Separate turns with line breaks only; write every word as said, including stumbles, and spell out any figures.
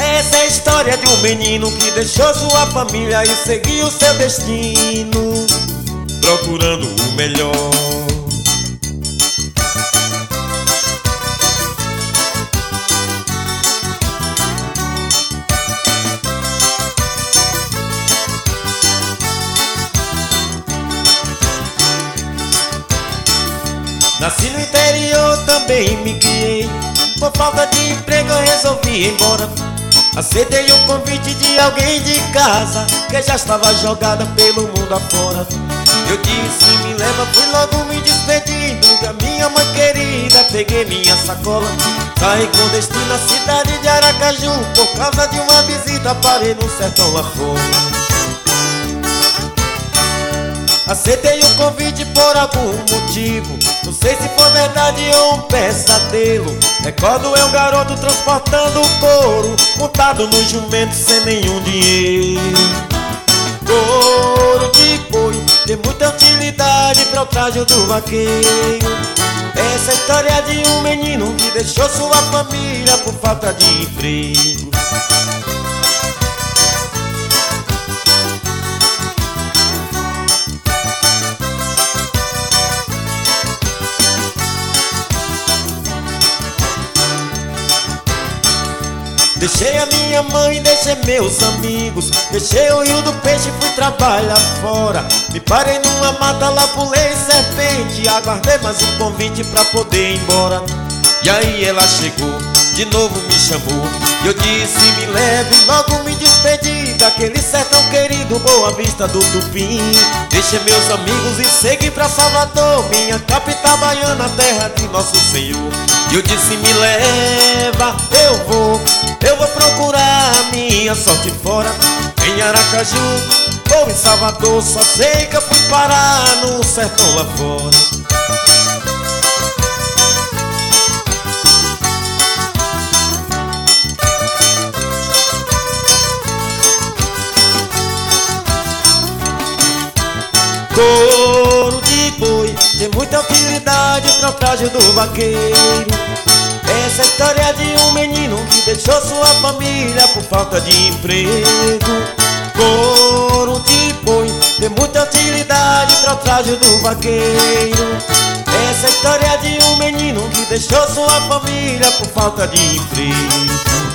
Essa é a história de um menino que deixou sua família e seguiu seu destino, procurando o melhor. Nasci no interior, também me criei. Por falta de emprego eu resolvi ir embora. Aceitei o convite de alguém de casa que já estava jogada pelo mundo afora. Eu disse, me leva, fui logo me despedindo da minha mãe querida. Peguei minha sacola, saí com destino à cidade de Aracaju. Por causa de uma visita parei no sertão lá fora. Aceitei o convite por algum motivo, não sei se foi verdade ou um pesadelo. Recordo eu, garoto, transportando couro, montado no jumento sem nenhum dinheiro. Couro de boi tem muita utilidade para o traje do vaqueiro. Essa é a história de um menino que deixou sua família por falta de emprego. Deixei a minha mãe, deixei meus amigos, deixei o rio do peixe e fui trabalhar fora. Me parei numa mata, lá pulei serpente, aguardei mais um convite pra poder ir embora. E aí ela chegou, de novo me chamou, e eu disse, me leve, logo me despedi daquele sertão querido, Boa Vista do Tupim. Deixei meus amigos e segui pra Salvador, minha capital baiana, terra de Nosso Senhor. E eu disse, me leva, eu vou, eu vou procurar a minha sorte fora. Em Aracaju ou em Salvador, só sei que eu fui parar no sertão lá fora. Couro de boi tem muita utilidade para o traje do vaqueiro. Essa é a história de um menino que deixou sua família por falta de emprego. Couro de boi tem muita utilidade para o traje do vaqueiro. Essa é a história de um menino que deixou sua família por falta de emprego.